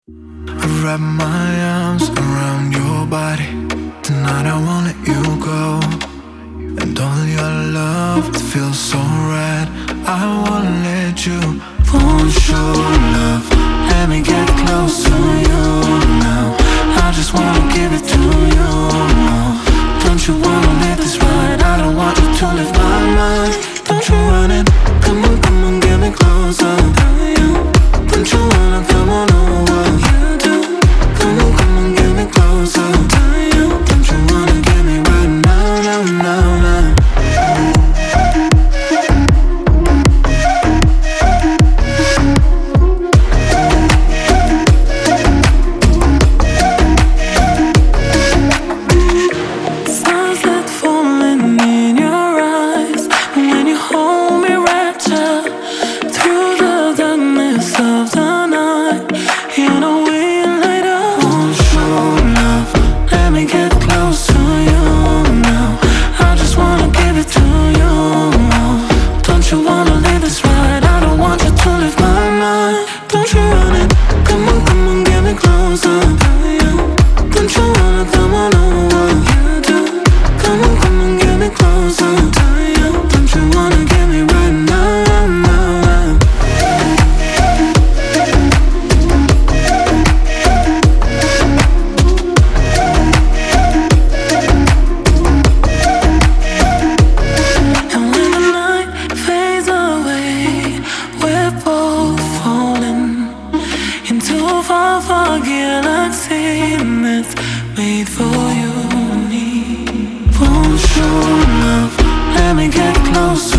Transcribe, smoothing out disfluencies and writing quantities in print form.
I wrap my arms around your body. Tonight I won't let you go. And all your love, it feels so right. I won't let you. Won't show love, let me get close to you now. I just wanna give it to you now. Don't you wanna live this right? I don't want you to live my mind. Don't you run it, come on, get me closer. Don't you wanna come on over? You do. Come on, get me closer. Don't you wanna get me right now, now, now, now? Sunset falling in your eyes when you hold me, rapture through the darkness of the night. You know we light up. Won't show love, let me get close to you now. I just wanna give it to you. Don't you wanna live this right? I don't want you to live my mind. Don't you run it, come on, get me closer. Don't you wanna come on over? You do. Come on, get me closer. Don't you wanna get me right now, now? And when the night fades away, we're both falling into a far, far galaxy that's made for you and me. Won't show love, let me get close.